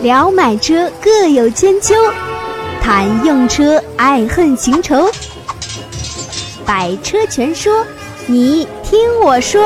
聊买车各有千秋，谈用车爱恨情仇，百车全说，你听我说。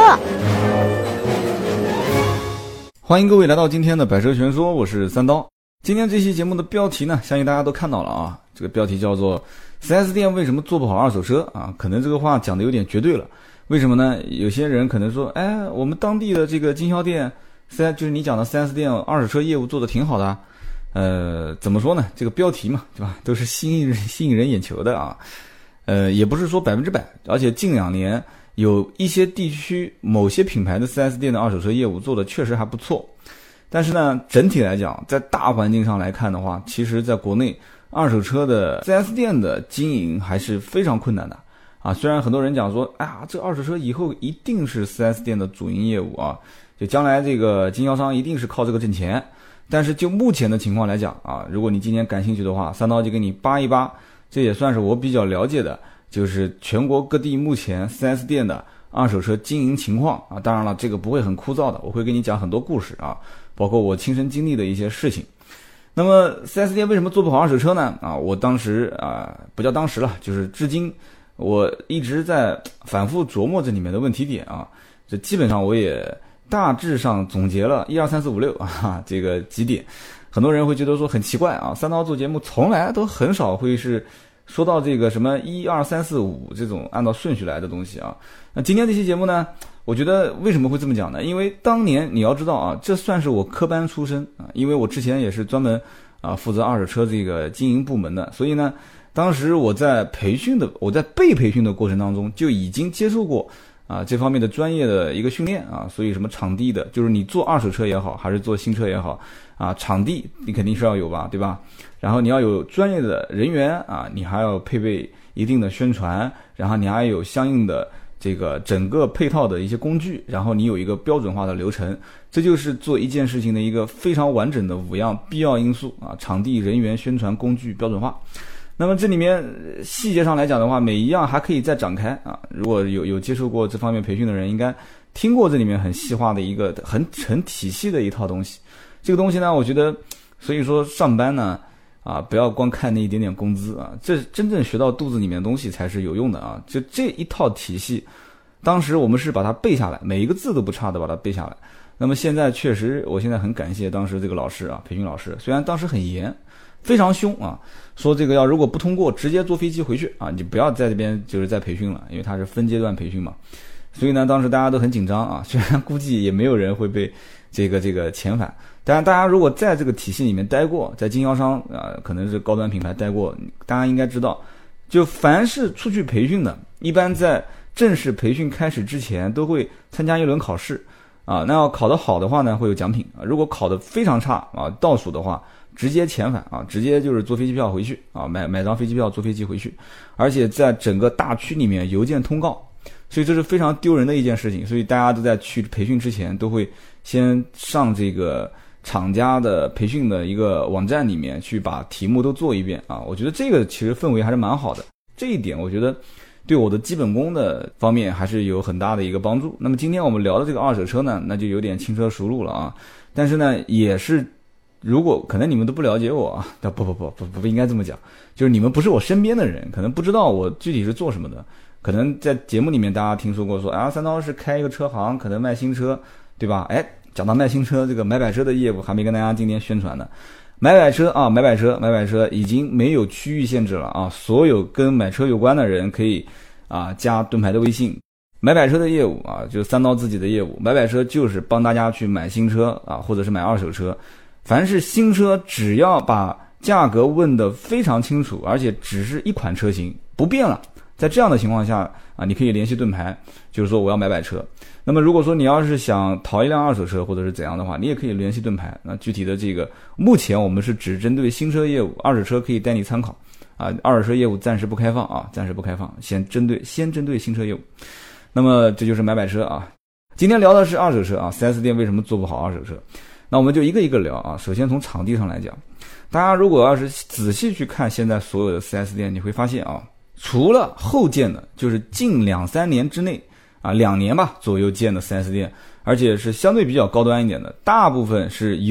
欢迎各位来到今天的百车全说，我是三刀。今天这期节目的标题呢，相信大家都看到了啊，这个标题叫做 4S 店为什么做不好二手车啊？可能这个话讲的有点绝对了。为什么呢？有些人可能说，我们当地的这个经销店就是你讲的 4S 店二手车业务做的挺好的啊。怎么说呢？这个标题嘛，对吧？都是吸引人眼球的啊。也不是说100%，而且近2年有一些地区某些品牌的 4S 店的二手车业务做的确实还不错。但是呢，整体来讲，在大环境上来看的话，其实在国内二手车的 4S 店的经营还是非常困难的啊。虽然很多人讲说，这二手车以后一定是 4S 店的主营业务啊，就将来这个经销商一定是靠这个挣钱。但是就目前的情况来讲啊，如果你今天感兴趣的话，三刀就给你扒一扒，这也算是我比较了解的，就是全国各地目前 4S 店的二手车经营情况啊。当然了，这个不会很枯燥的，我会给你讲很多故事啊，包括我亲身经历的一些事情。那么 4S 店为什么做不好二手车呢？我当时不叫当时了，就是至今我一直在反复琢磨这里面的问题点啊。这基本上我也大致上总结了1、2、3、4、5、6啊这个几点。很多人会觉得说很奇怪啊，三刀做节目从来都很少会是说到这个什么1、2、3、4、5这种按照顺序来的东西啊。那今天这期节目呢，我觉得为什么会这么讲呢？因为当年你要知道啊，这算是我科班出身啊，因为我之前也是专门负责二手车这个经营部门的，所以呢，当时我在被培训的过程当中就已经接受过这方面的专业的一个训练啊。所以什么场地的，就是你做二手车也好，还是做新车也好场地你肯定是要有吧，对吧？然后你要有专业的人员你还要配备一定的宣传，然后你还有相应的这个整个配套的一些工具，然后你有一个标准化的流程，这就是做一件事情的一个非常完整的5样必要因素场地、人员、宣传、工具标准化。那么这里面细节上来讲的话，每一样还可以再展开如果有接受过这方面培训的人，应该听过这里面很细化的一个很体系的一套东西。这个东西呢，我觉得所以说上班呢不要光看那一点点工资这真正学到肚子里面的东西才是有用的就这一套体系，当时我们是把它背下来，每一个字都不差的把它背下来。那么现在确实，我现在很感谢当时这个老师培训老师，虽然当时很严，非常凶说这个如果不通过直接坐飞机回去你不要在这边就是在培训了，因为它是分阶段培训嘛。所以呢，当时大家都很紧张虽然估计也没有人会被这个遣返，当然大家如果在这个体系里面待过，在经销商可能是高端品牌待过，大家应该知道，就凡是出去培训的，一般在正式培训开始之前都会参加一轮考试那要考得好的话呢，会有奖品如果考得非常差倒数的话，直接遣返直接就是坐飞机票回去买张飞机票坐飞机回去，而且在整个大区里面邮件通告，所以这是非常丢人的一件事情。所以大家都在去培训之前都会先上这个厂家的培训的一个网站里面去把题目都做一遍我觉得这个其实氛围还是蛮好的，这一点我觉得对我的基本功的方面还是有很大的一个帮助。那么今天我们聊的这个二手车呢，那就有点轻车熟路了但是呢也是，如果可能你们都不了解我不应该这么讲，就是你们不是我身边的人，可能不知道我具体是做什么的。可能在节目里面大家听说过说三刀是开一个车行，可能卖新车，对吧？讲到卖新车，这个买百车的业务还没跟大家今天宣传呢。买百车已经没有区域限制了所有跟买车有关的人可以加盾牌的微信。买百车的业务就是三刀自己的业务，买百车就是帮大家去买新车或者是买二手车。凡是新车，只要把价格问得非常清楚，而且只是一款车型不变了，在这样的情况下你可以联系盾牌，就是说我要买百车。那么如果说你要是想淘一辆二手车或者是怎样的话，你也可以联系盾牌。那具体的这个目前我们是只针对新车业务，二手车可以带你参考二手车业务暂时不开放暂时不开放，先针对新车业务。那么这就是买百车今天聊的是二手车4S 店为什么做不好二手车。那我们就一个一个聊首先从场地上来讲，大家如果要是仔细去看现在所有的 4S 店，你会发现除了后建的，就是近2-3年之内2年吧左右建的 4S 店，而且是相对比较高端一点的，大部分是有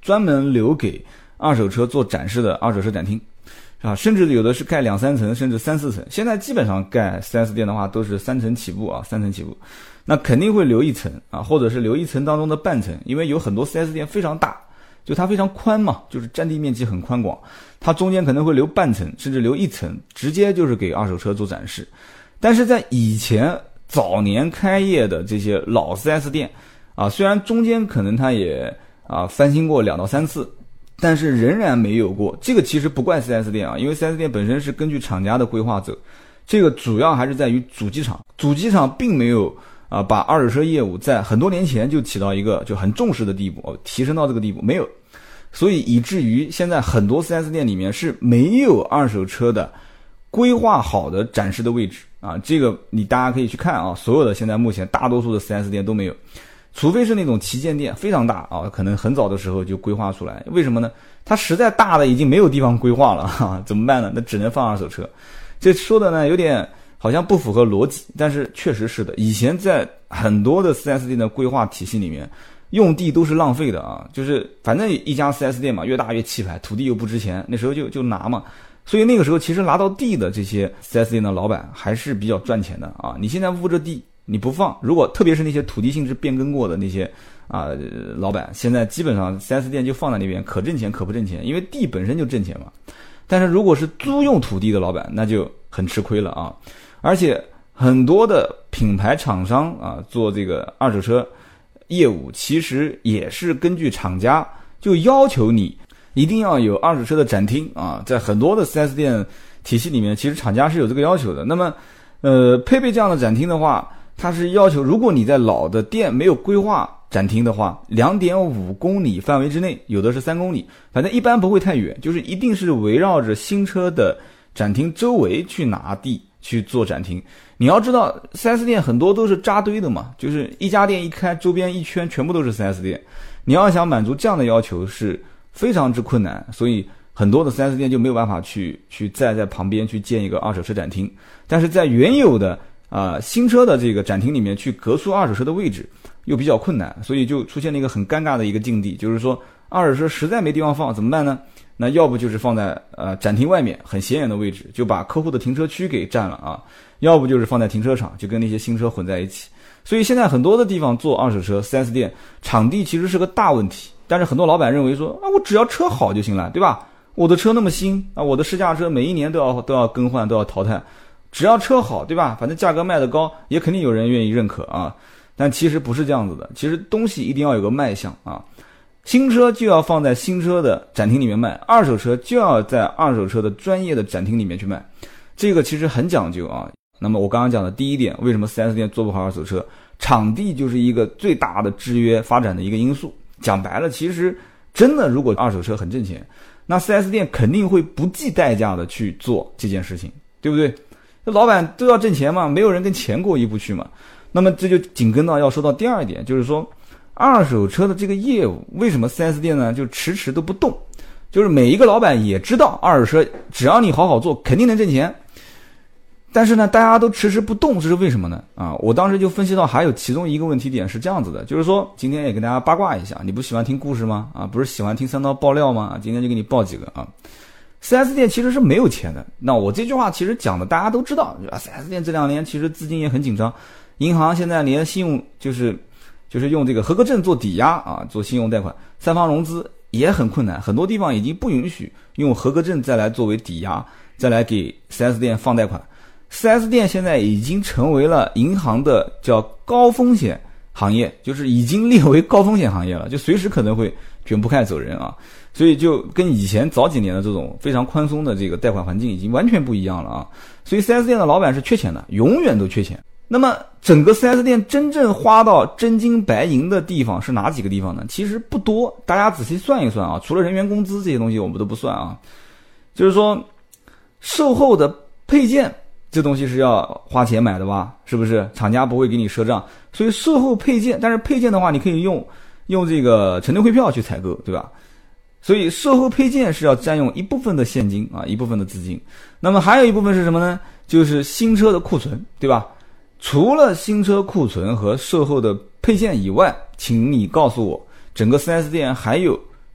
专门留给二手车做展示的二手车展厅啊，甚至有的是盖2-3层甚至3-4层，现在基本上盖 4S 店的话都是3层起步啊，3层起步，那肯定会留一层啊，或者是留一层当中的半层，因为有很多 4S 店非常大，就它非常宽嘛，就是占地面积很宽广，它中间可能会留半层甚至留一层，直接就是给二手车做展示。但是在以前早年开业的这些老 4S 店啊，虽然中间可能它也翻新过2到3次，但是仍然没有过，这个其实不怪 4S 店啊，因为 4S 店本身是根据厂家的规划走，这个主要还是在于主机厂并没有把二手车业务在很多年前就起到一个就很重视的地步，提升到这个地步没有，所以以至于现在很多 4S 店里面是没有二手车的规划好的展示的位置啊，这个大家可以去看啊，所有的现在目前大多数的 4S 店都没有，除非是那种旗舰店非常大啊，可能很早的时候就规划出来。为什么呢？它实在大的已经没有地方规划了怎么办呢？那只能放二手车。这说的呢有点好像不符合逻辑，但是确实是的。以前在很多的 4S 店的规划体系里面，用地都是浪费的啊，就是反正一家 4S 店嘛，越大越气派，土地又不值钱，那时候就拿嘛。所以那个时候其实拿到地的这些 4S 店的老板还是比较赚钱的啊。你现在捂着地你不放，如果特别是那些土地性质变更过的那些老板，现在基本上 4S 店就放在那边，可挣钱可不挣钱，因为地本身就挣钱嘛。但是如果是租用土地的老板，那就很吃亏了啊。而且很多的品牌厂商啊做这个二手车业务，其实也是根据厂家就要求你一定要有二手车的展厅啊，在很多的 4S 店体系里面，其实厂家是有这个要求的。那么配备这样的展厅的话，它是要求如果你在老的店没有规划展厅的话， 2.5 公里范围之内，有的是3公里，反正一般不会太远，就是一定是围绕着新车的展厅周围去拿地去做展厅。你要知道 4S 店很多都是扎堆的嘛，就是一家店一开，周边一圈全部都是 4S 店，你要想满足这样的要求是非常之困难，所以很多的 4S 店就没有办法去再在旁边去建一个二手车展厅。但是在原有的新车的这个展厅里面去隔出二手车的位置又比较困难，所以就出现了一个很尴尬的一个境地，就是说二手车实在没地方放怎么办呢？那要不就是放在展厅外面很显眼的位置，就把客户的停车区给占了啊，要不就是放在停车场，就跟那些新车混在一起。所以现在很多的地方做二手车 4S 店，场地其实是个大问题，但是很多老板认为说我只要车好就行了，对吧？我的车那么新啊，我的试驾车每一年都要更换，都要淘汰，只要车好，对吧？反正价格卖得高，也肯定有人愿意认可啊。但其实不是这样子的，其实东西一定要有个卖相啊。新车就要放在新车的展厅里面卖，二手车就要在二手车的专业的展厅里面去卖，这个其实很讲究啊。那么我刚刚讲的第一点，为什么 4S 店做不好二手车？场地就是一个最大的制约发展的一个因素。讲白了，其实真的如果二手车很挣钱，那 4S 店肯定会不计代价的去做这件事情，对不对？老板都要挣钱嘛，没有人跟钱过意不去嘛。那么这就紧跟到要说到第二点，就是说二手车的这个业务为什么 4S 店呢就迟迟都不动？就是每一个老板也知道二手车只要你好好做肯定能挣钱，但是呢大家都迟迟不动，这是为什么呢？我当时就分析到还有其中一个问题点是这样子的，就是说今天也跟大家八卦一下，你不喜欢听故事吗？不是喜欢听三刀爆料吗？今天就给你爆几个啊。4S 店其实是没有钱的，那我这句话其实讲的大家都知道，4S 店这2年其实资金也很紧张，银行现在连信用就是用这个合格证做抵押做信用贷款，三方融资也很困难，很多地方已经不允许用合格证再来作为抵押，再来给 4S 店放贷款。4S 店现在已经成为了银行的叫高风险行业，就是已经列为高风险行业了，就随时可能会卷铺盖走人啊。所以就跟以前早几年的这种非常宽松的这个贷款环境已经完全不一样了啊。所以 4S 店的老板是缺钱的，永远都缺钱。那么整个 4S 店真正花到真金白银的地方是哪几个地方呢？其实不多，大家仔细算一算啊，除了人员工资这些东西我们都不算啊。就是说售后的配件这东西是要花钱买的吧，是不是？厂家不会给你赊账，所以售后配件，但是配件的话你可以用这个承兑汇票去采购，对吧？所以售后配件是要占用一部分的现金一部分的资金。那么还有一部分是什么呢？就是新车的库存，对吧？除了新车库存和售后的配件以外，请你告诉我整个 4S 店还有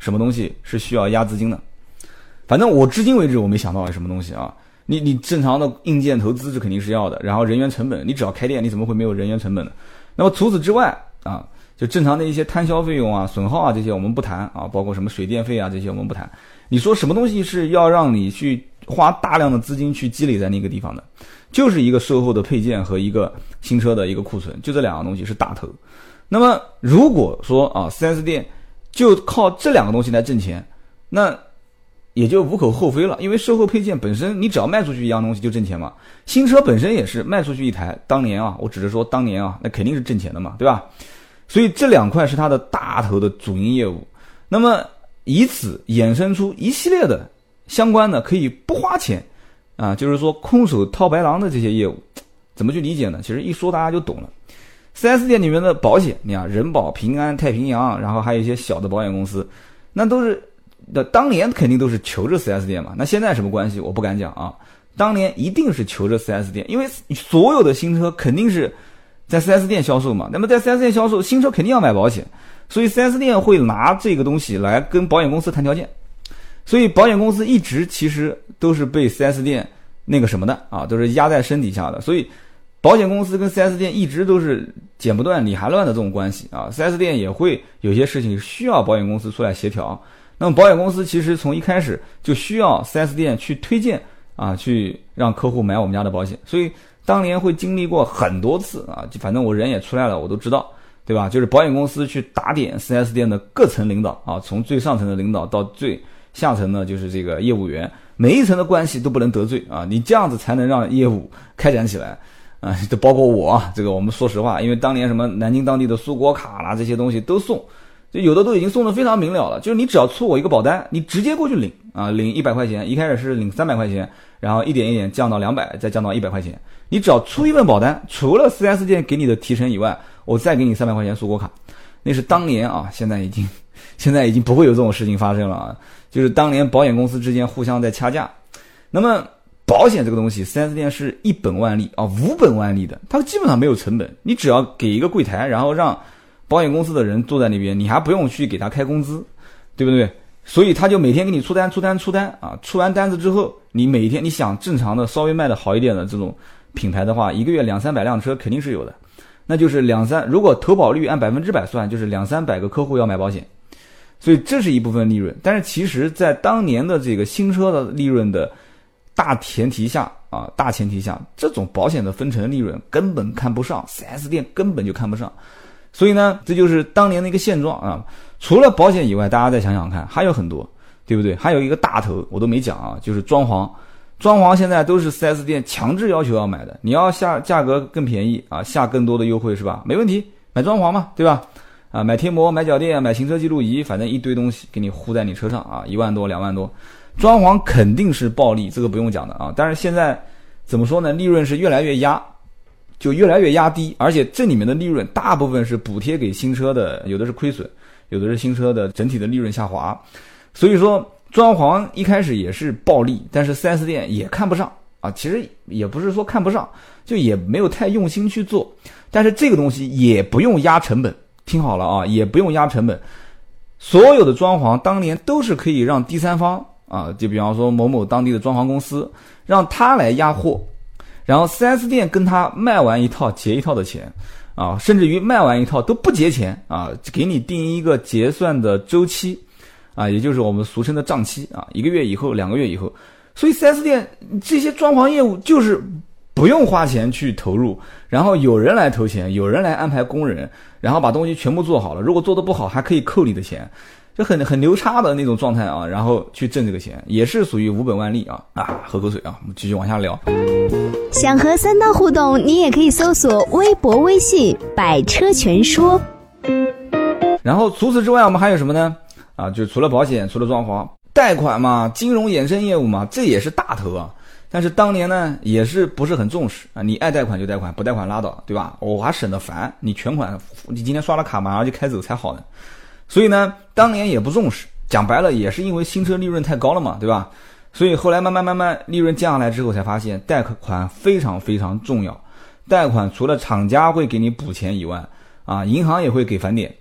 什么东西是需要压资金的。反正我至今为止我没想到什么东西啊。你正常的硬件投资是肯定是要的，然后人员成本，你只要开店你怎么会没有人员成本呢？那么除此之外啊，就正常的一些摊销费用啊、损耗啊这些我们不谈啊，包括什么水电费啊这些我们不谈。你说什么东西是要让你去花大量的资金去积累在那个地方的？就是一个售后的配件和一个新车的一个库存，就这两个东西是大头。那么如果说啊 4S 店就靠这两个东西来挣钱，那也就无可厚非了，因为售后配件本身你只要卖出去一样东西就挣钱嘛。新车本身也是卖出去一台，当年啊，我只是说当年啊，那肯定是挣钱的嘛，对吧？所以这两块是它的大头的主营业务。那么以此衍生出一系列的相关的可以不花钱啊，就是说空手套白狼的这些业务，怎么去理解呢？其实一说大家就懂了。4S 店里面的保险，你看人保、平安、太平洋，然后还有一些小的保险公司，那都是当年肯定都是求着 4S 店嘛。那现在什么关系我不敢讲啊，当年一定是求着 4S 店，因为所有的新车肯定是在 4S 店销售嘛。那么在 4S 店销售，新车肯定要买保险，所以 4S 店会拿这个东西来跟保险公司谈条件。所以保险公司一直其实都是被 4S 店那个什么的啊，都是压在身底下的。所以保险公司跟 4S 店一直都是剪不断理还乱的这种关系啊。4S 店也会有些事情需要保险公司出来协调。那么保险公司其实从一开始就需要 4S 店去推荐啊，去让客户买我们家的保险。所以当年会经历过很多次啊，反正我人也出来了，我都知道，对吧？就是保险公司去打点 4S 店的各层领导啊，从最上层的领导到最下层呢，就是这个业务员，每一层的关系都不能得罪啊，你这样子才能让业务开展起来啊。这包括我啊，这个我们说实话，因为当年什么南京当地的苏国卡啦这些东西都送，就有的都已经送得非常明了了，就是你只要出我一个保单，你直接过去领啊，领100块钱，一开始是领300块钱，然后一点一点降到200，再降到100块钱。你只要出一份保单，除了 4S 店给你的提成以外，我再给你300块钱苏国卡。那是当年啊，现在已经不会有这种事情发生了啊。就是当年保险公司之间互相在掐架。那么保险这个东西 4S 店是1本万利啊，5本万利的，它基本上没有成本，你只要给一个柜台，然后让保险公司的人坐在那边，你还不用去给他开工资，对不对？所以他就每天给你出单啊，出完单子之后，你每天你想正常的稍微卖的好一点的这种品牌的话，一个月200-300辆车肯定是有的，那就是如果投保率按100%算，就是200-300个客户要买保险，所以这是一部分利润。但是其实在当年的这个新车的利润的大前提下，这种保险的分成利润根本看不上， 4S 店根本就看不上。所以呢，这就是当年的一个现状啊。除了保险以外，大家再想想看，还有很多，对不对？还有一个大头我都没讲啊，就是装潢。装潢现在都是 4S 店强制要求要买的，你要下价格更便宜啊，下更多的优惠是吧？没问题，买装潢嘛，对吧？啊，买贴膜、买脚垫、买行车记录仪，反正一堆东西给你糊在你车上啊，1万多、2万多。装潢肯定是暴利，这个不用讲的啊。但是现在怎么说呢？利润是越来越压低，而且这里面的利润大部分是补贴给新车的，有的是亏损，有的是新车的整体的利润下滑。所以说装潢一开始也是暴利，但是 4S 店也看不上啊。其实也不是说看不上，就也没有太用心去做。但是这个东西也不用压成本，听好了啊，也不用压成本。所有的装潢当年都是可以让第三方啊，就比方说某某当地的装潢公司，让他来压货，然后 4S 店跟他卖完一套结一套的钱啊，甚至于卖完一套都不结钱啊，给你定一个结算的周期啊，也就是我们俗称的账期啊，1个月以后、2个月以后。所以 4S 店这些装潢业务就是不用花钱去投入，然后有人来投钱，有人来安排工人，然后把东西全部做好了，如果做得不好还可以扣你的钱，就很牛叉的那种状态啊，然后去挣这个钱，也是属于5本万利啊。喝口水啊，我们继续往下聊。 想和三刀互动，你也可以搜索微博微信百车全说。 然后除此之外我们还有什么呢？啊，就除了保险，除了装潢，贷款嘛，金融衍生业务嘛，这也是大头啊。但是当年呢也是不是很重视啊，你爱贷款就贷款，不贷款拉倒，对吧？我还省得烦，你全款，你今天刷了卡马上就开走才好呢。所以呢当年也不重视，讲白了也是因为新车利润太高了嘛，对吧？所以后来慢慢利润降下来之后才发现贷款非常非常重要。贷款除了厂家会给你补钱以外啊，银行也会给返点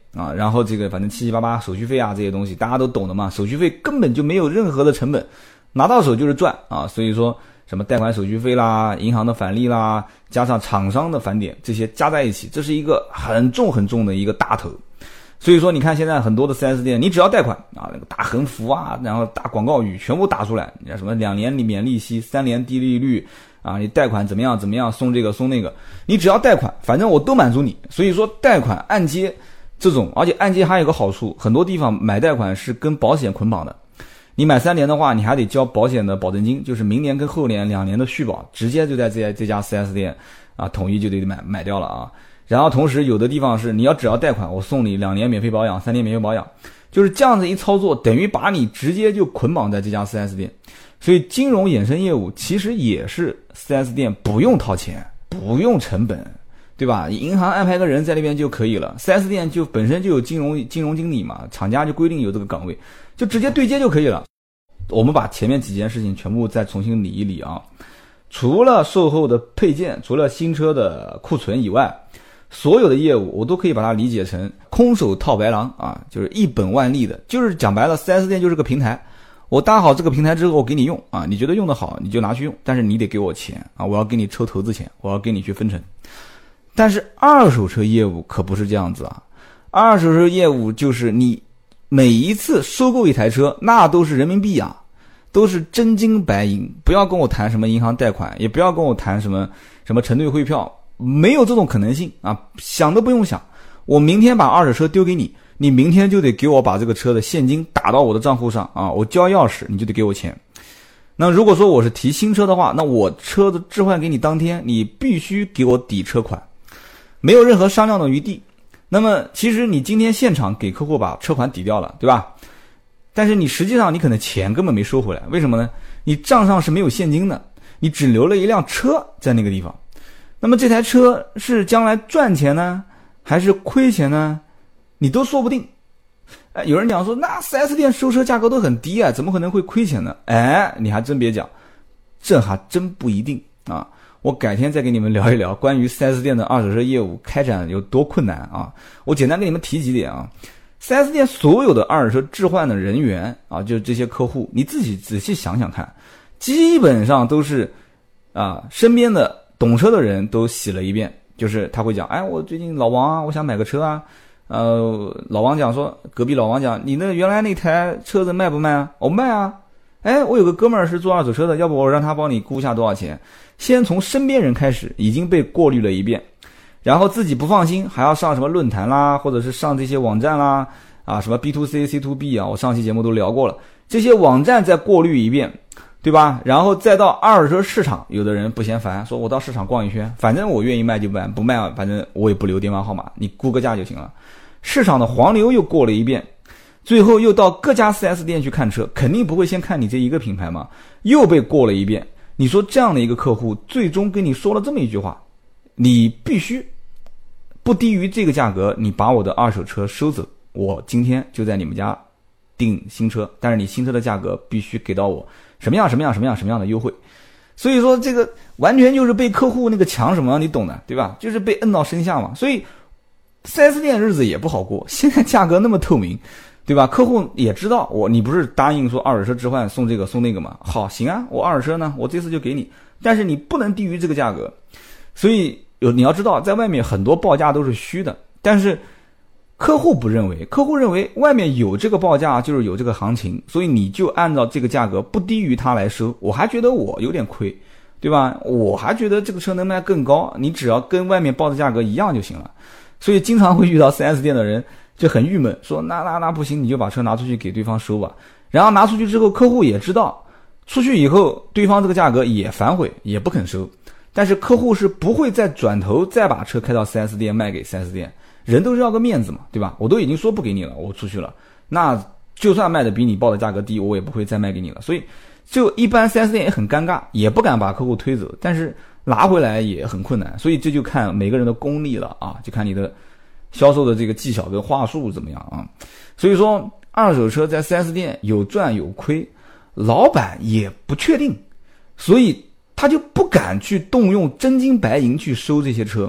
啊，然后这个反正七七八八手续费啊这些东西大家都懂的嘛，手续费根本就没有任何的成本，拿到手就是赚啊，所以说什么贷款手续费啦、银行的返利啦，加上厂商的返点，这些加在一起，这是一个很重很重的一个大头。所以说你看现在很多的 4S 店，你只要贷款啊，那个大横幅啊，然后大广告语全部打出来，什么2年免利息，3年低利率啊，你贷款怎么样怎么样，送这个送那个，你只要贷款，反正我都满足你。所以说贷款按揭这种，而且按揭还有个好处，很多地方买贷款是跟保险捆绑的，你买3年的话，你还得交保险的保证金，就是明年跟后年2年的续保，直接就在这家 4S 店啊统一就得买掉了啊。然后同时有的地方是你只要贷款，我送你2年免费保养，3年免费保养，就是这样子一操作，等于把你直接就捆绑在这家 4S 店。所以金融衍生业务其实也是 4S 店不用掏钱，不用成本，对吧？银行安排个人在那边就可以了， 4S 店就本身就有金融经理嘛，厂家就规定有这个岗位，就直接对接就可以了。我们把前面几件事情全部再重新理一理啊，除了售后的配件，除了新车的库存以外，所有的业务我都可以把它理解成空手套白狼啊，就是一本万利的，就是讲白了 4S 店就是个平台，我搭好这个平台之后我给你用啊，你觉得用得好你就拿去用，但是你得给我钱啊，我要给你抽投资钱，我要给你去分成。但是二手车业务可不是这样子啊，二手车业务就是你每一次收购一台车那都是人民币啊，都是真金白银，不要跟我谈什么银行贷款，也不要跟我谈什么承兑汇票，没有这种可能性啊，想都不用想。我明天把二手车丢给你，你明天就得给我把这个车的现金打到我的账户上啊，我交钥匙你就得给我钱。那如果说我是提新车的话，那我车子置换给你当天，你必须给我抵车款，没有任何商量的余地。那么其实你今天现场给客户把车款抵掉了，对吧？但是你实际上你可能钱根本没收回来，为什么呢？你账上是没有现金的，你只留了一辆车在那个地方。那么这台车是将来赚钱呢还是亏钱呢，你都说不定。有人讲说那 4S 店收车价格都很低啊，怎么可能会亏钱呢？你还真别讲，这还真不一定啊。我改天再跟你们聊一聊关于 4S 店的二手车业务开展有多困难啊。我简单跟你们提几点啊。4S 店所有的二手车置换的人员啊，就这些客户，你自己仔细想想看，基本上都是身边的懂车的人都洗了一遍，就是他会讲，我最近老王啊，我想买个车啊。老王讲说，隔壁老王讲，你那原来那台车子卖不卖啊？我卖啊。我有个哥们儿是做二手车的，要不我让他帮你估下多少钱？先从身边人开始，已经被过滤了一遍，然后自己不放心，还要上什么论坛啦，或者是上这些网站啦，什么 B2C、C2B 啊，我上期节目都聊过了，这些网站再过滤一遍，对吧？然后再到二手车市场，有的人不嫌烦，说我到市场逛一圈，反正我愿意卖就卖，不卖反正我也不留电话号码，你估个价就行了。市场的黄牛又过了一遍，最后又到各家 4S 店去看车，肯定不会先看你这一个品牌嘛，又被过了一遍。你说这样的一个客户最终跟你说了这么一句话，你必须不低于这个价格，你把我的二手车收走，我今天就在你们家订新车，但是你新车的价格必须给到我什么样的优惠。所以说这个完全就是被客户那个抢什么你懂的，对吧？就是被摁到身下嘛。所以 4S 店日子也不好过，现在价格那么透明，对吧？客户也知道你不是答应说二手车置换送这个送那个嘛？好，行啊，我二手车呢，我这次就给你，但是你不能低于这个价格。所以你要知道，在外面很多报价都是虚的，但是客户不认为，客户认为外面有这个报价就是有这个行情，所以你就按照这个价格不低于它来收，我还觉得我有点亏，对吧？我还觉得这个车能卖更高，你只要跟外面报的价格一样就行了。所以经常会遇到 4S 店的人就很郁闷，说那不行，你就把车拿出去给对方收吧。然后拿出去之后，客户也知道，出去以后对方这个价格也反悔，也不肯收。但是客户是不会再转头再把车开到 4S 店卖给 4S 店，人都是要个面子嘛，对吧？我都已经说不给你了，我出去了，那就算卖的比你报的价格低，我也不会再卖给你了。所以就一般 4S 店也很尴尬，也不敢把客户推走，但是拿回来也很困难。所以这就看每个人的功力了啊，就看你的销售的这个技巧跟话术怎么样啊。所以说二手车在 4S 店有赚有亏，老板也不确定，所以他就不敢去动用真金白银去收这些车。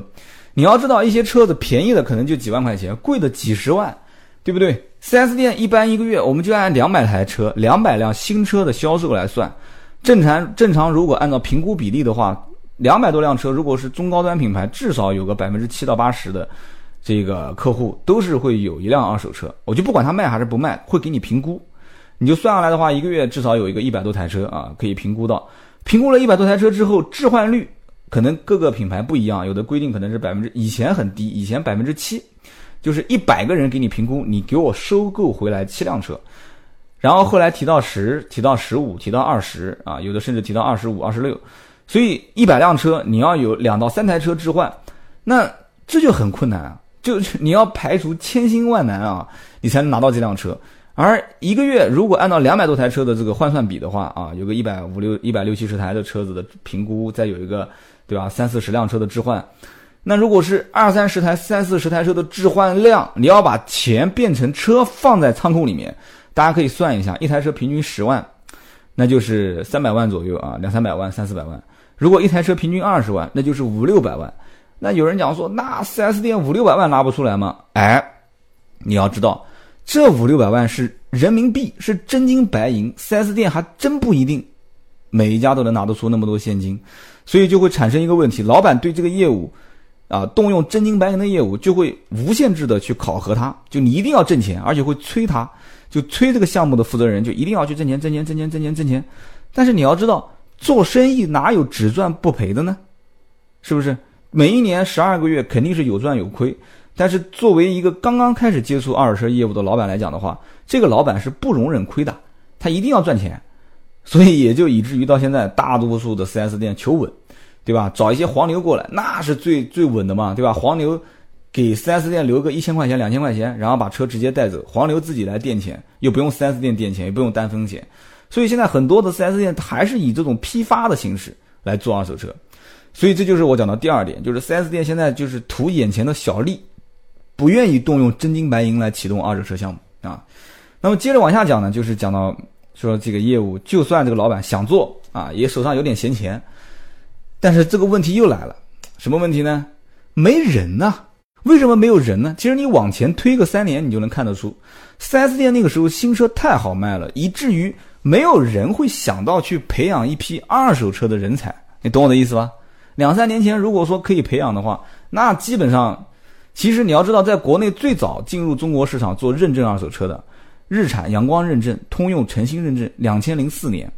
你要知道，一些车子便宜的可能就几万块钱，贵的几十万，对不对？ 4S 店一般一个月我们就按200台车200辆新车的销售来算，正常如果按照评估比例的话，200多辆车如果是中高端品牌，至少有个7%到80%的这个客户都是会有一辆二手车，我就不管他卖还是不卖，会给你评估。你就算下来的话，一个月至少有一个100多台车啊，可以评估到。评估了100多台车之后，置换率可能各个品牌不一样，有的规定可能是以前很低，以前7%，就是100个人给你评估，你给我收购回来7辆车，然后后来提到10，提到15，提到20啊，有的甚至提到25、26，所以100辆车你要有2到3台车置换，那这就很困难啊，就是你要排除千辛万难啊，你才能拿到这辆车。而一个月如果按照200多台车的这个换算比的话啊，有个160-170台的车子的评估，再有一个对吧30-40辆车的置换，那如果是20-30台30-40台车的置换量，你要把钱变成车放在仓库里面，大家可以算一下，一台车平均10万，那就是300万左右啊，200-300万300-400万。如果一台车平均20万，那就是500-600万。那有人讲说，那 4S 店500-600万拿不出来吗？你要知道这500-600万是人民币，是真金白银， 4S 店还真不一定每一家都能拿得出那么多现金，所以就会产生一个问题，老板对这个业务动用真金白银的业务就会无限制的去考核他，就你一定要挣钱，而且会催他，就催这个项目的负责人就一定要去挣钱。但是你要知道，做生意哪有只赚不赔的呢？是不是？每一年12个月肯定是有赚有亏，但是作为一个刚刚开始接触二手车业务的老板来讲的话，这个老板是不容忍亏的，他一定要赚钱，所以也就以至于到现在大多数的 4S 店求稳，对吧？找一些黄牛过来，那是最稳的嘛，对吧？黄牛给 4S 店留个1000块钱2000块钱，然后把车直接带走，黄牛自己来垫钱，又不用 4S 店垫钱，也不用担风险，所以现在很多的 4S 店还是以这种批发的形式来做二手车。所以这就是我讲到第二点，就是 4S 店现在就是图眼前的小利，不愿意动用真金白银来启动二手车项目啊。那么接着往下讲呢，就是讲到说这个业务，就算这个老板想做啊，也手上有点闲钱，但是这个问题又来了，什么问题呢？没人啊。为什么没有人呢？其实你往前推个3年，你就能看得出 4S 店那个时候新车太好卖了，以至于没有人会想到去培养一批二手车的人才，你懂我的意思吧？2-3年前如果说可以培养的话，那基本上其实你要知道，在国内最早进入中国市场做认证二手车的日产阳光认证、通用晨星认证2004年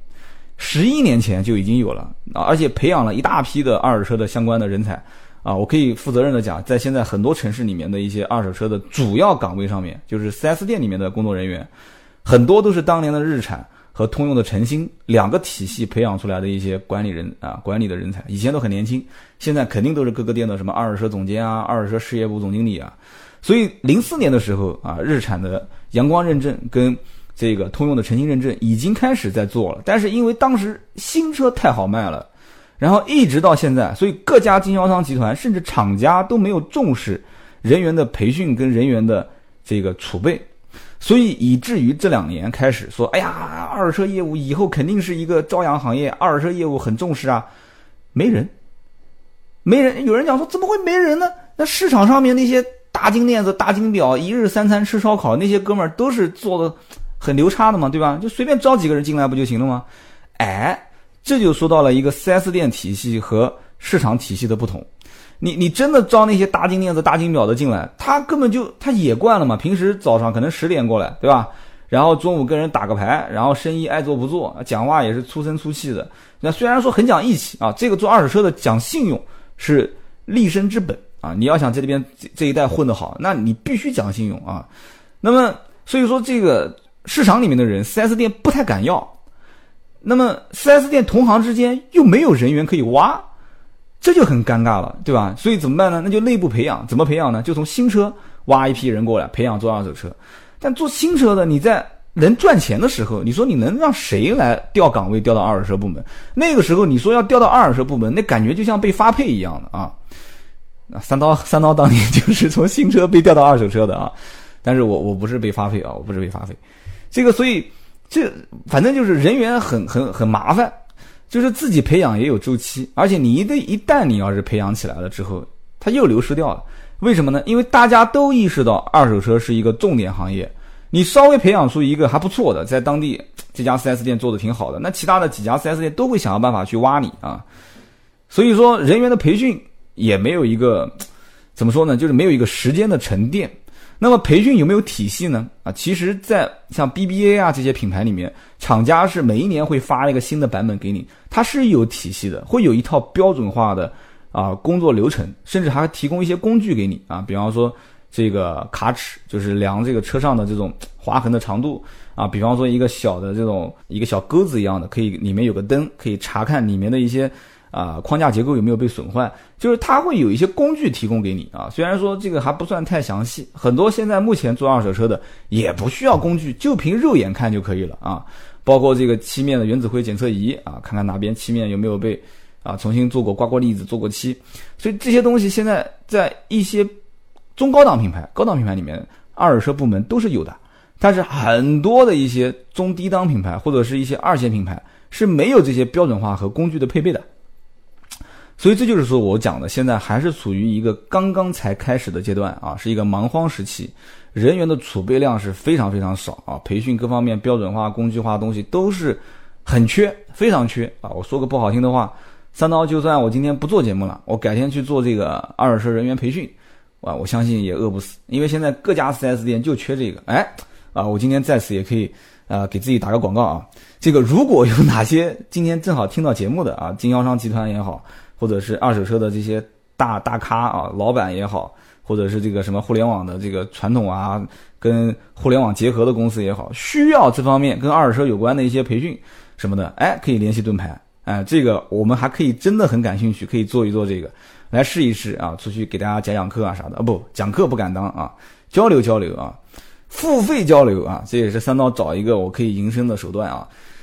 11年前就已经有了，而且培养了一大批的二手车的相关的人才啊。我可以负责任的讲，在现在很多城市里面的一些二手车的主要岗位上面，就是 4S 店里面的工作人员，很多都是当年的日产和通用的晨星2个体系培养出来的一些管理人啊，管理的人才，以前都很年轻，现在肯定都是各个店的什么二手车总监啊、二手车事业部总经理啊。所以04年的时候啊，日产的阳光认证跟这个通用的晨星认证已经开始在做了，但是因为当时新车太好卖了，然后一直到现在，所以各家经销商集团甚至厂家都没有重视人员的培训跟人员的这个储备，所以以至于这2年开始说，哎呀，二手车业务以后肯定是一个朝阳行业，二手车业务很重视啊，没人。有人讲说怎么会没人呢？那市场上面那些大金链子、大金表，一日3餐吃烧烤，那些哥们儿都是做的很流畅的嘛，对吧？就随便招几个人进来不就行了吗？这就说到了一个 4S 店体系和市场体系的不同。你真的招那些大金链子、大金表的进来，他根本就他也惯了嘛，平时早上可能10点过来，对吧？然后中午跟人打个牌，然后生意爱做不做，讲话也是粗声粗气的。那虽然说很讲义气啊，这个做二手车的讲信用是立身之本啊，你要想这边这一代混得好，那你必须讲信用啊。那么所以说这个市场里面的人 4S 店不太敢要，那么 4S 店同行之间又没有人员可以挖，这就很尴尬了，对吧？所以怎么办呢？那就内部培养。怎么培养呢？就从新车挖一批人过来培养做二手车。但做新车的，你在能赚钱的时候，你说你能让谁来调岗位调到二手车部门？那个时候你说要调到二手车部门，那感觉就像被发配一样的啊。三刀当年就是从新车被调到二手车的啊，但是我不是被发配啊，我不是被发配。这个所以这反正就是人员很麻烦，就是自己培养也有周期，而且你一旦你要是培养起来了之后， 它又流失掉了。为什么呢？因为大家都意识到二手车是一个重点行业，你稍微培养出一个还不错的，在当地这家 4S 店做的挺好的，那其他的几家 4S 店都会想要办法去挖你啊。所以说人员的培训也没有一个怎么说呢，就是没有一个时间的沉淀。那么培训有没有体系呢？其实在像 BBA 啊这些品牌里面，厂家是每一年会发一个新的版本给你，它是有体系的，会有一套标准化的工作流程，甚至还提供一些工具给你啊，比方说这个卡尺，就是量这个车上的这种划痕的长度啊，比方说一个小的这种一个小钩子一样的，可以里面有个灯，可以查看里面的一些框架结构有没有被损坏，就是它会有一些工具提供给你啊。虽然说这个还不算太详细，很多现在目前做二手车的也不需要工具，就凭肉眼看就可以了啊。包括这个漆面的原子灰检测仪啊，看看哪边漆面有没有被重新做过刮过粒子做过漆。所以这些东西现在在一些中高档品牌里面，二手车部门都是有的，但是很多的一些中低档品牌或者是一些二线品牌是没有这些标准化和工具的配备的。所以这就是说我讲的，现在还是处于一个刚刚才开始的阶段啊，是一个蛮荒时期，人员的储备量是非常非常少啊，培训各方面标准化工具化的东西都是很缺，非常缺啊。我说个不好听的话，三刀就算我今天不做节目了，我改天去做这个二手车人员培训我相信也饿不死，因为现在各家 4S 店就缺这个。我今天在此也可以给自己打个广告啊，这个如果有哪些今天正好听到节目的经销商集团也好，或者是二手车的这些大咖老板也好，或者是这个什么互联网的这个传统跟互联网结合的公司也好，需要这方面跟二手车有关的一些培训什么的，可以联系盾牌。这个我们还可以真的很感兴趣，可以做一做这个，来试一试出去给大家讲课啥的不讲课不敢当交流付费交流这也是三刀找一个我可以营生的手段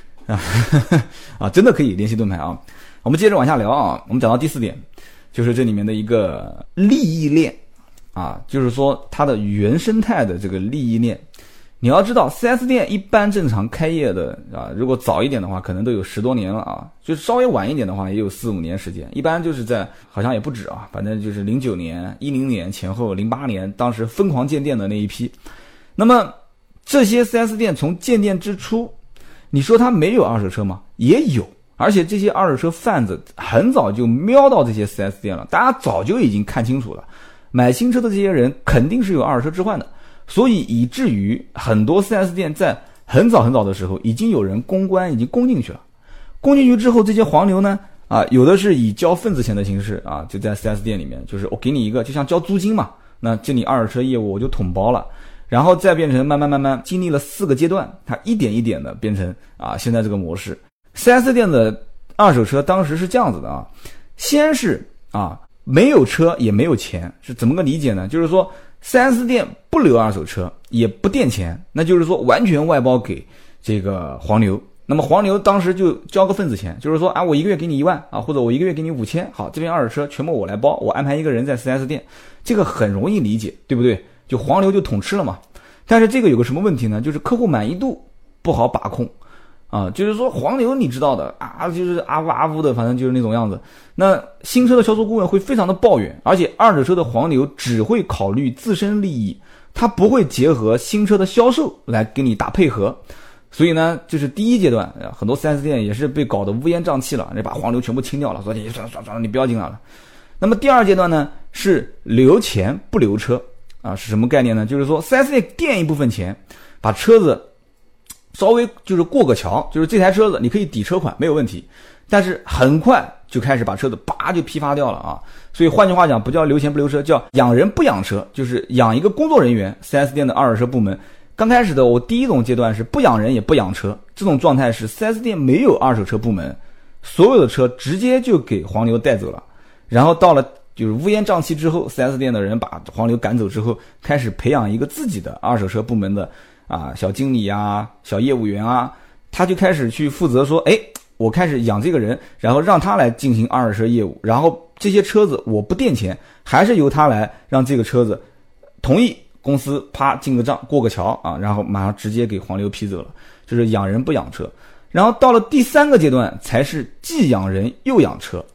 真的可以联系盾牌我们接着往下聊我们讲到第4点，就是这里面的一个利益链就是说它的原生态的这个利益链。你要知道 4S 店一般正常开业的如果早一点的话可能都有10多年了就是稍微晚一点的话也有4-5年时间，一般就是在好像也不止反正就是09年10年前后08年当时疯狂建店的那一批。那么这些 4S 店从建店之初，你说它没有二手车吗？也有，而且这些二手车贩子很早就瞄到这些 4S 店了，大家早就已经看清楚了，买新车的这些人肯定是有二手车置换的，所以以至于很多 4S 店在很早的时候已经有人公关已经攻进去了。攻进去之后，这些黄牛呢有的是以交份子钱的形式就在 4S 店里面，就是我给你一个就像交租金嘛，那这里二手车业务我就统包了，然后再变成慢慢经历了4个阶段，它一点一点的变成现在这个模式。4S 店的二手车当时是这样子的先是没有车也没有钱，是怎么个理解呢？就是说 4S 店不留二手车也不垫钱，那就是说完全外包给这个黄牛。那么黄牛当时就交个份子钱，就是说我一个月给你1万或者我一个月给你5000，好，这边二手车全部我来包，我安排一个人在 4S 店，这个很容易理解，对不对？就黄牛就统吃了嘛。但是这个有个什么问题呢？就是客户满意度不好把控就是说黄牛你知道的就是阿呜的，反正就是那种样子。那新车的销售顾问会非常的抱怨，而且二手车的黄牛只会考虑自身利益，他不会结合新车的销售来跟你打配合。所以呢，就是第一阶段很多 4S 店也是被搞得乌烟瘴气了，把黄牛全部清掉了，说你算了你不要进来了。那么第二阶段呢，是留钱不留车是什么概念呢？就是说 4S 店垫一部分钱，把车子稍微就是过个桥，就是这台车子你可以抵车款没有问题，但是很快就开始把车子就批发掉了所以换句话讲，不叫留钱不留车，叫养人不养车，就是养一个工作人员。 4S 店的二手车部门刚开始的我第一种阶段是不养人也不养车，这种状态是 4S 店没有二手车部门，所有的车直接就给黄牛带走了。然后到了就是乌烟瘴气之后， 4S 店的人把黄牛赶走之后，开始培养一个自己的二手车部门的小经理小业务员他就开始去负责说我开始养这个人，然后让他来进行二手车业务，然后这些车子我不垫钱，还是由他来让这个车子同意公司进个账过个桥然后马上直接给黄牛批走了，就是养人不养车。然后到了第3个阶段才是既养人又养车。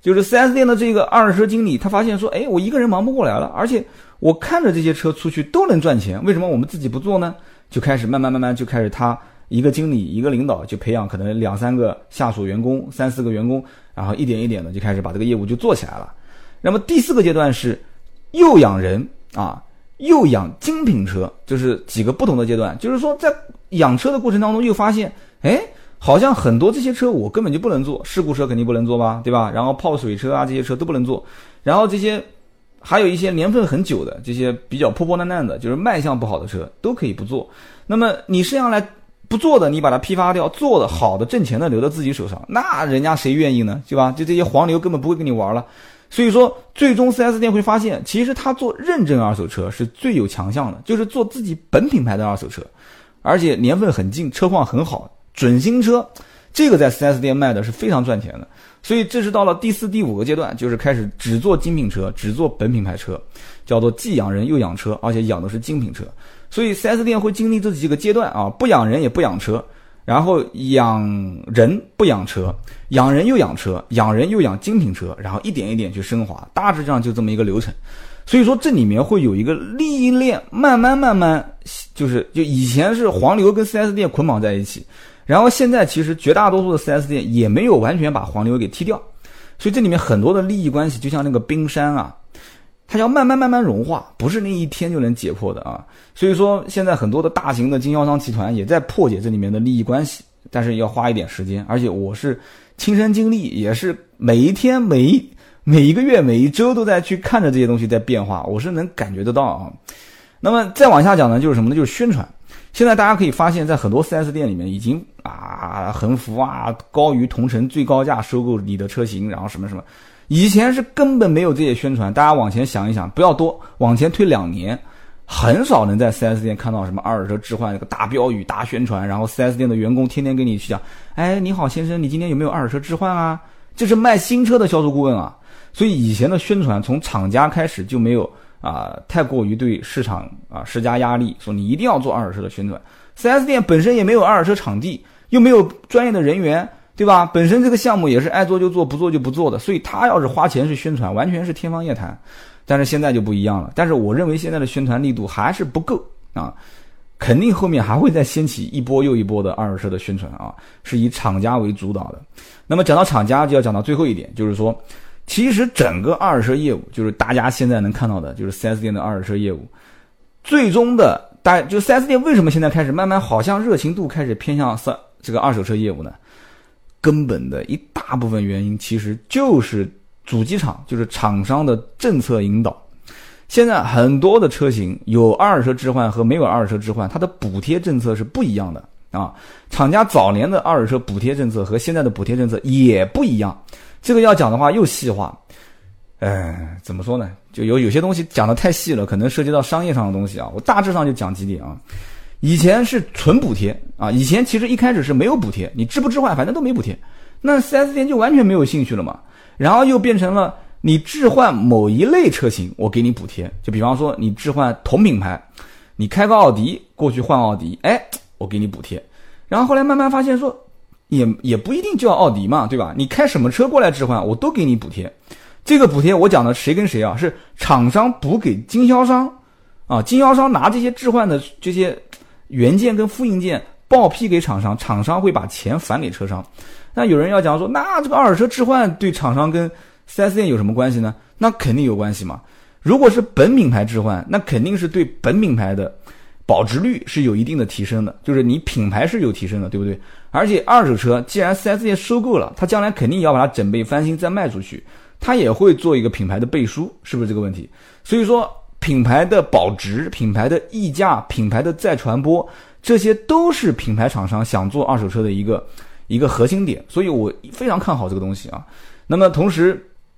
就是 4S 店的这个二手车经理，他发现说，我一个人忙不过来了，而且我看着这些车出去都能赚钱，为什么我们自己不做呢？就开始慢慢就开始他一个经理一个领导就培养可能2-3个下属员工，3-4个员工，然后一点一点的就开始把这个业务就做起来了。那么第4个阶段是又养人又养精品车，就是几个不同的阶段，就是说在养车的过程当中又发现，好像很多这些车我根本就不能做，事故车肯定不能做吧，对吧？然后泡水车啊这些车都不能做，然后这些还有一些年份很久的这些比较破破烂烂的，就是卖相不好的车都可以不做。那么你是要来不做的，你把它批发掉，做的好的挣钱的留到自己手上，那人家谁愿意呢？对吧？就这些黄牛根本不会跟你玩了。所以说最终 4S 店会发现，其实他做认证二手车是最有强项的，就是做自己本品牌的二手车，而且年份很近，车况很好，准新车，这个在 4S 店卖的是非常赚钱的。所以这是到了第4、第5个阶段，就是开始只做精品车，只做本品牌车，叫做既养人又养车，而且养的是精品车。所以 4S 店会经历这几个阶段不养人也不养车，然后养人不养车，养人又养车，养人又养精品车，然后一点一点去升华，大致上就这么一个流程。所以说这里面会有一个利益链，慢慢就以前是黄牛跟 4S 店捆绑在一起，然后现在其实绝大多数的 4S 店也没有完全把黄牛给踢掉，所以这里面很多的利益关系就像那个冰山它要慢慢融化，不是那一天就能解破的所以说现在很多的大型的经销商集团也在破解这里面的利益关系，但是要花一点时间，而且我是亲身经历，也是每一天每一个月每一周都在去看着这些东西在变化，我是能感觉得到那么再往下讲呢，就是什么呢？就是宣传。现在大家可以发现，在很多 4S 店里面已经横幅高于同城最高价收购你的车型，然后什么什么。以前是根本没有这些宣传，大家往前想一想，不要多，往前推2年，很少能在 4S 店看到什么二手车置换那个大标语大宣传，然后 4S 店的员工天天跟你去讲，你好先生，你今天有没有二手车置换啊？这是卖新车的销售顾问所以以前的宣传从厂家开始就没有太过于对市场施加压力，说你一定要做二手车的宣传。 4S 店本身也没有二手车场地，又没有专业的人员，对吧？本身这个项目也是爱做就做，不做就不做的，所以他要是花钱去宣传，完全是天方夜谭。但是现在就不一样了，但是我认为现在的宣传力度还是不够肯定后面还会再掀起一波又一波的二手车的宣传是以厂家为主导的。那么讲到厂家，就要讲到最后一点，就是说其实整个二手车业务，就是大家现在能看到的，就是 4S 店的二手车业务，最终的就 4S 店为什么现在开始慢慢好像热情度开始偏向这个二手车业务呢？根本的一大部分原因其实就是主机厂，就是厂商的政策引导。现在很多的车型有二手车置换和没有二手车置换，它的补贴政策是不一样的厂家早年的二手车补贴政策和现在的补贴政策也不一样。这个要讲的话又细化，怎么说呢？就有些东西讲的太细了，可能涉及到商业上的东西我大致上就讲几点以前是纯补贴以前其实一开始是没有补贴，你置不置换反正都没补贴，那 4S 店就完全没有兴趣了嘛。然后又变成了你置换某一类车型我给你补贴，就比方说你置换同品牌，你开个奥迪过去换奥迪，我给你补贴。然后后来慢慢发现说也不一定就要奥迪嘛，对吧？你开什么车过来置换我都给你补贴。这个补贴我讲的谁跟谁是厂商补给经销商经销商拿这些置换的这些原件跟复印件报批给厂商，厂商会把钱返给车商。那有人要讲说，那这个二手车置换对厂商跟 4S 店有什么关系呢？那肯定有关系嘛。如果是本品牌置换，那肯定是对本品牌的保值率是有一定的提升的，就是你品牌是有提升的，对不对？而且二手车既然 4S 店收购了，它将来肯定也要把它整备翻新再卖出去，它也会做一个品牌的背书，是不是这个问题？所以说品牌的保值、品牌的溢价、品牌的再传播，这些都是品牌厂商想做二手车的一个核心点，所以我非常看好这个东西那么同时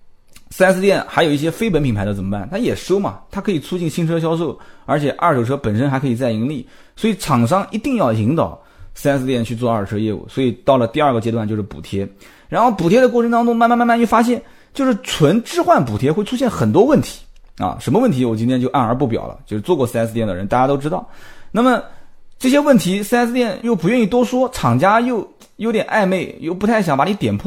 4S 店还有一些非本品牌的怎么办？它也收嘛，它可以促进新车销售，而且二手车本身还可以再盈利，所以厂商一定要引导 4S 店去做二手车业务。所以到了第2个阶段就是补贴，然后补贴的过程当中慢慢就发现，就是纯置换补贴会出现很多问题什么问题我今天就按而不表了，就是做过 4S 店的人大家都知道。那么这些问题 4S 店又不愿意多说，厂家又有点暧昧，又不太想把你点破，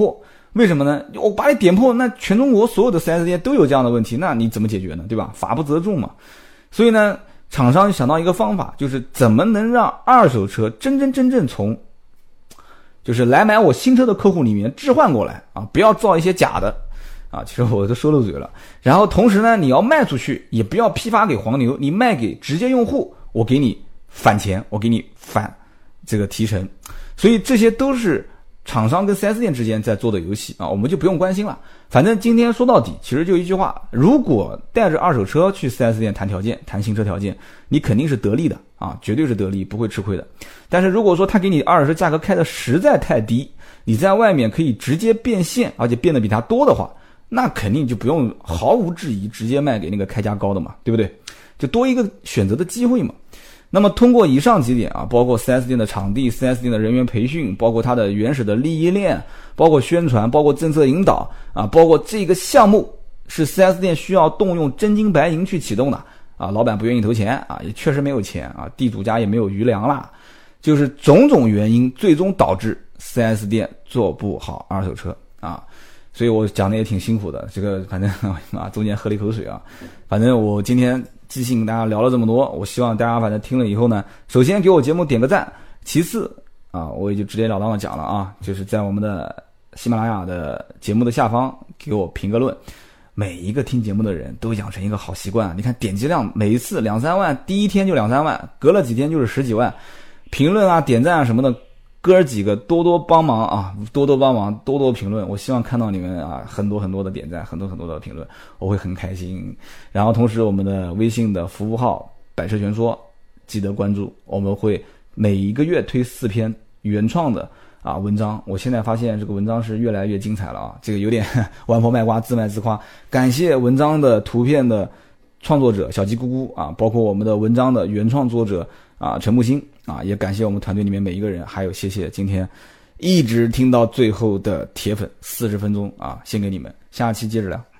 为什么呢？我把你点破，那全中国所有的 4S 店都有这样的问题，那你怎么解决呢？对吧？法不责众嘛。所以呢，厂商想到一个方法，就是怎么能让二手车真正从就是来买我新车的客户里面置换过来啊，不要造一些假的啊。其实我都说漏嘴了。然后同时呢，你要卖出去也不要批发给黄牛，你卖给直接用户，我给你返钱，我给你返这个提成。所以这些都是厂商跟 4S 店之间在做的游戏啊，我们就不用关心了。反正今天说到底，其实就一句话，如果带着二手车去 4S 店谈条件，谈新车条件，你肯定是得利的啊，绝对是得利，不会吃亏的。但是如果说他给你二手车价格开的实在太低，你在外面可以直接变现，而且变得比他多的话，那肯定就不用毫无质疑直接卖给那个开价高的嘛，对不对？就多一个选择的机会嘛。那么通过以上几点啊，包括 4S 店的场地、4S 店的人员培训，包括它的原始的利益链，包括宣传，包括政策引导啊，包括这个项目是 4S 店需要动用真金白银去启动的啊，老板不愿意投钱啊，也确实没有钱啊，地主家也没有余粮啦，就是种种原因最终导致 4S 店做不好二手车啊。所以我讲的也挺辛苦的，这个反正啊中间喝了一口水啊，反正我今天即兴跟大家聊了这么多，我希望大家反正听了以后呢，首先给我节目点个赞，其次啊我也就直截了当的讲了啊，就是在我们的喜马拉雅的节目的下方给我评个论。每一个听节目的人都养成一个好习惯，你看点击量每一次2-3万，第一天就2-3万，隔了几天就是10几万，评论啊点赞啊什么的，哥儿几个多多帮忙啊，多多帮忙，多多评论，我希望看到你们啊很多的点赞，很多的评论，我会很开心。然后同时我们的微信的服务号百车全说记得关注，我们会每一个月推4篇原创的文章。我现在发现这个文章是越来越精彩了啊，这个有点玩婆卖瓜自卖自夸，感谢文章的图片的创作者小鸡咕咕啊，包括我们的文章的原创作者陈木星啊，也感谢我们团队里面每一个人，还有谢谢今天一直听到最后的铁粉40分钟啊，献给你们，下期接着聊。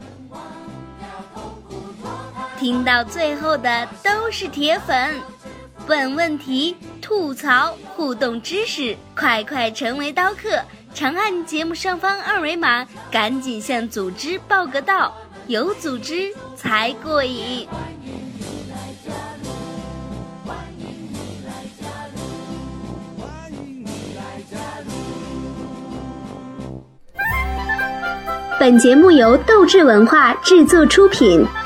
听到最后的都是铁粉，问问题、吐槽、互动知识，快成为刀客！长按节目上方2维码，赶紧向组织报个到，有组织才过瘾。本节目由斗志文化制作出品。